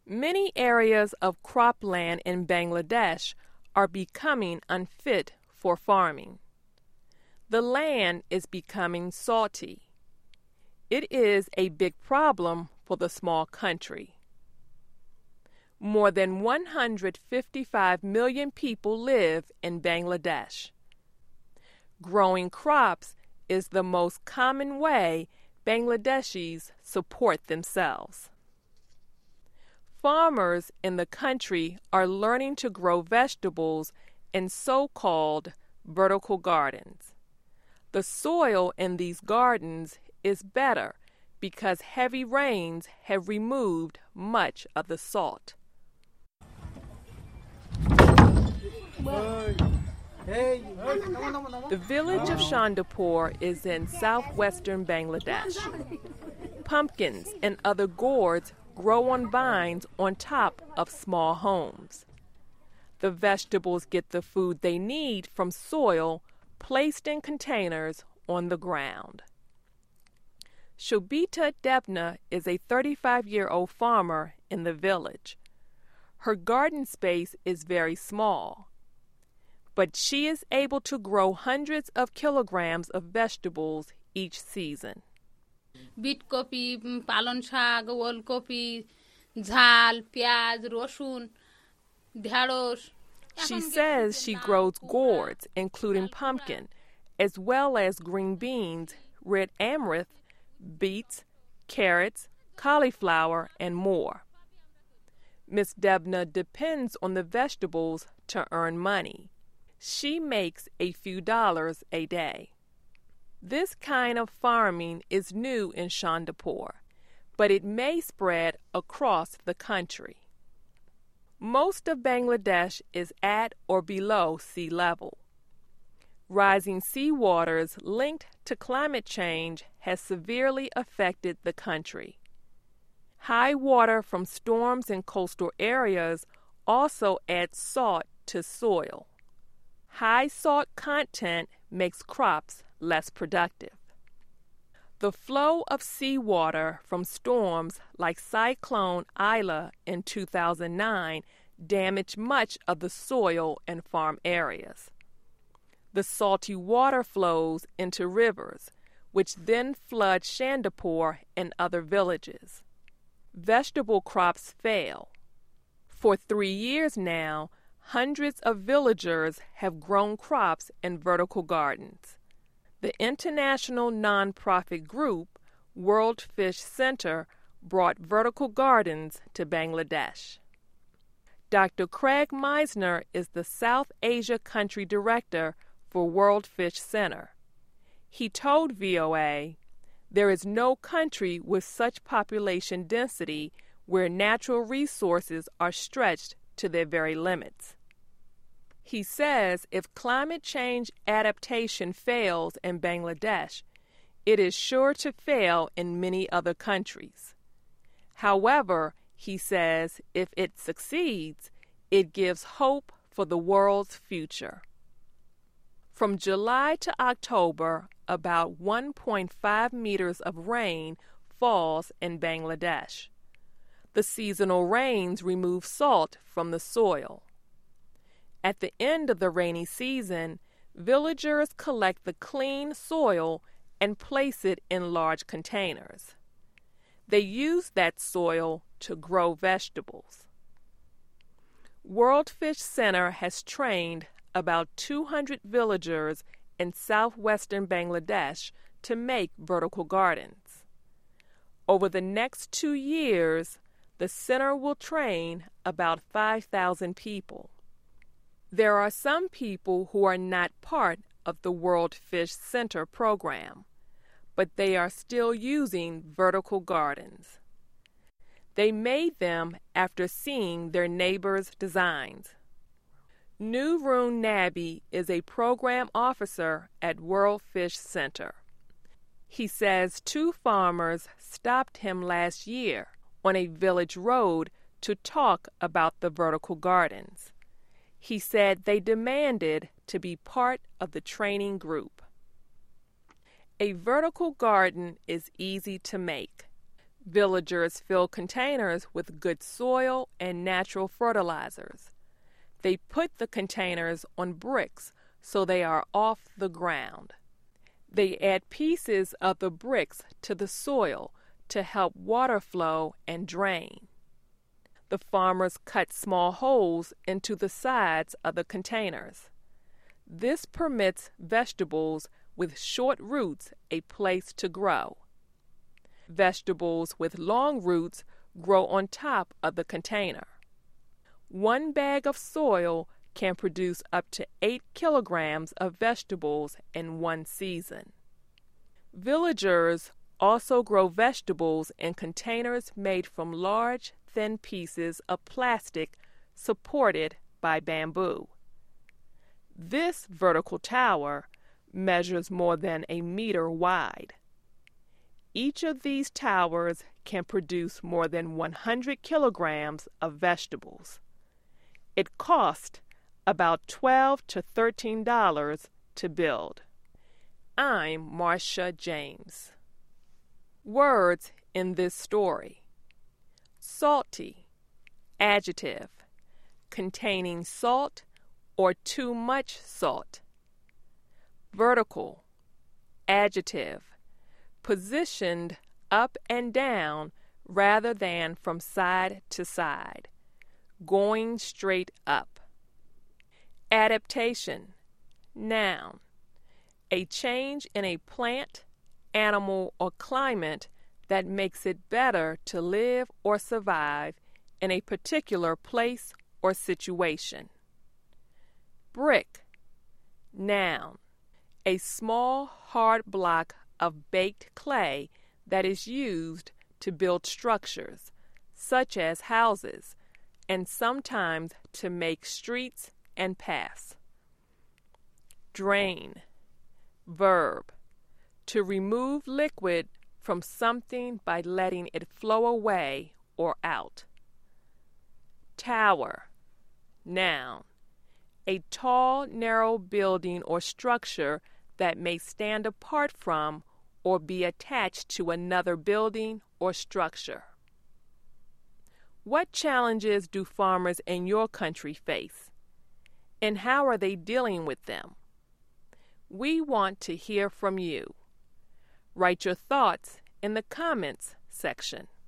Many areas of cropland in Bangladesh are becoming unfit for farming. The land is becoming salty. It is a big problem for the small country. More than 155 million people live in Bangladesh. Growing crops is the most common way Bangladeshis support themselves. Farmers in the country are learning to grow vegetables in so-called vertical gardens. The soil in these gardens is better because heavy rains have removed much of the salt. The village of Chandapur is in southwestern Bangladesh. Pumpkins and other gourds grow on vines on top of small homes. The vegetables get the food they need from soil placed in containers on the ground. Shobita Devna is a 35-year-old farmer in the village. Her garden space is very small, but she is able to grow hundreds of kilograms of vegetables each season. বিটকপি পালং শাক ওলকপি ঝাল পেঁয়াজ রসুন ঢেঁড়স She says she grows gourds, including pumpkin, as well as green beans, red amaranth, beets, carrots, cauliflower, and more. Miss Devna depends on the vegetables to earn money. She makes a few dollars a day. This kind of farming is new in Chandapur, but it may spread across the country. Most of Bangladesh is at or below sea level. Rising sea waters linked to climate change has severely affected the country. High water from storms in coastal areas also adds salt to soil. High salt content makes crops less productive. The flow of seawater from storms like Cyclone Isla in 2009 damaged much of the soil and farm areas. The salty water flows into rivers, which then flood Chandapur and other villages. Vegetable crops fail. For 3 years now, hundreds of villagers have grown crops in vertical gardens. The international nonprofit group World Fish Center brought vertical gardens to Bangladesh. Dr. Craig Meisner is the South Asia Country Director for World Fish Center. He told VOA, "There is no country with such population density where natural resources are stretched to their very limits." He says if climate change adaptation fails in Bangladesh, it is sure to fail in many other countries. However, he says if it succeeds, it gives hope for the world's future. From July to October, about 1.5 meters of rain falls in Bangladesh. The seasonal rains remove salt from the soil. At the end of the rainy season, villagers collect the clean soil and place it in large containers. They use that soil to grow vegetables. World Fish Center has trained about 200 villagers in southwestern Bangladesh to make vertical gardens. Over the next 2 years, the center will train about 5,000 people. There are some people who are not part of the World Fish Center program, but they are still using vertical gardens. They made them after seeing their neighbors' designs. Nuroon Nabi is a program officer at World Fish Center. He says 2 farmers stopped him last year on a village road to talk about the vertical gardens. He said they demanded to be part of the training group. A vertical garden is easy to make. Villagers fill containers with good soil and natural fertilizers. They put the containers on bricks so they are off the ground. They add pieces of the bricks to the soil to help water flow and drain. The farmers cut small holes into the sides of the containers. This permits vegetables with short roots a place to grow. Vegetables with long roots grow on top of the container. 1 bag of soil can produce up to 8 kilograms of vegetables in one season. Villagers also grow vegetables in containers made from large, thin pieces of plastic supported by bamboo. This vertical tower measures more than a meter wide. Each of these towers can produce more than 100 kilograms of vegetables. It cost about $12 to $13 to build. I'm Marcia James. Words in this story: salty, adjective, containing salt or too much salt. Vertical, adjective, positioned up and down rather than from side to side, going straight up. Adaptation, noun, a change in a plant, animal, or climate that makes it better to live or survive in a particular place or situation. Brick, noun, a small hard block of baked clay that is used to build structures, such as houses, and sometimes to make streets and paths. Drain, verb, to remove liquid from something by letting it flow away or out. Tower, noun, a tall, narrow building or structure that may stand apart from or be attached to another building or structure. What challenges do farmers in your country face, and how are they dealing with them? We want to hear from you. Write your thoughts in the comments section.